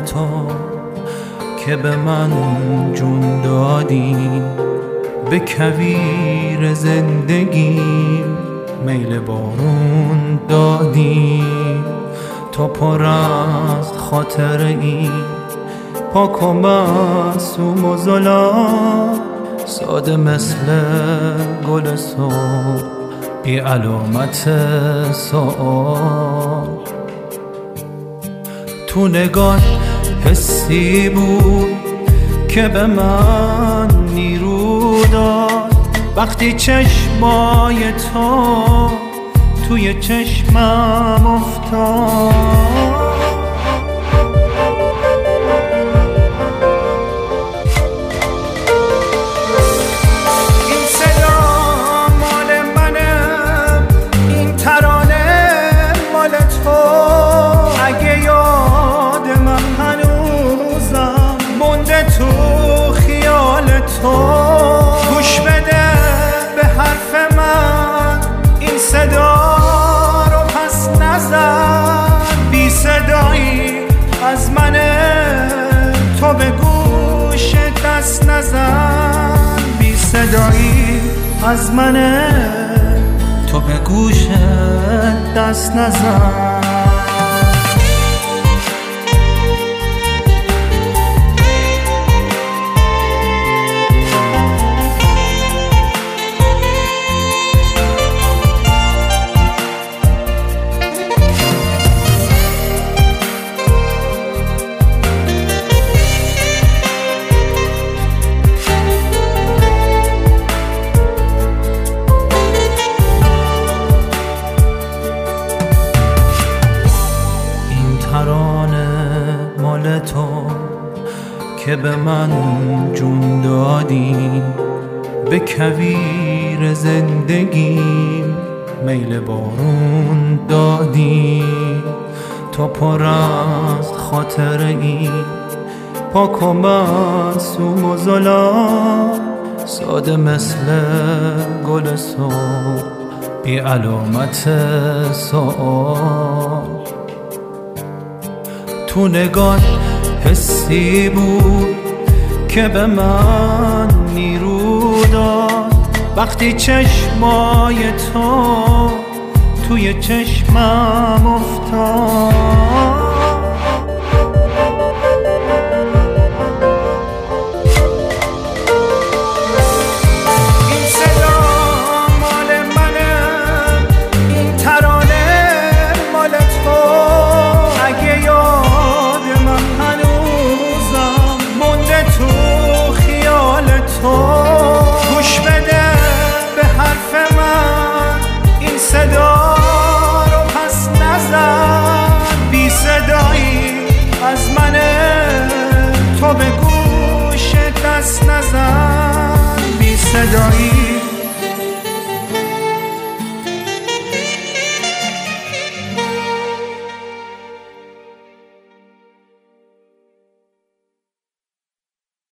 تو که به من جون دادی، به کویر زندگی میل بارون دادی. تو پر از خاطره ای، پاک و معصوم و ظلام، ساده مثل گل صبح، بی علامت سؤال. تو نگاه حسی بود که به من نیرو داد، وقتی چشمای تو توی چشمم افتاد. این صدا مال منه، این ترانه مال تو. اگه یاد من هنوزم مونده تو خیال تو، گوش بده به حرف من، این صدا رو پس نزن. بی صدایی از منه، تو به گوش دست نزن. بی صدایی از منه، تو به گوش دست نزن. ترانه مال تو که به من جون دادی، به کویر زندگی میل بارون دادی. تو پر از خاطره ای، پاک و معصوم و ظلام، ساده مثل گل صبح، بی علامت سؤال. تو نگاه حسی بود که به من نیرو داد، وقتی چشمای تو توی چشمم افتاد.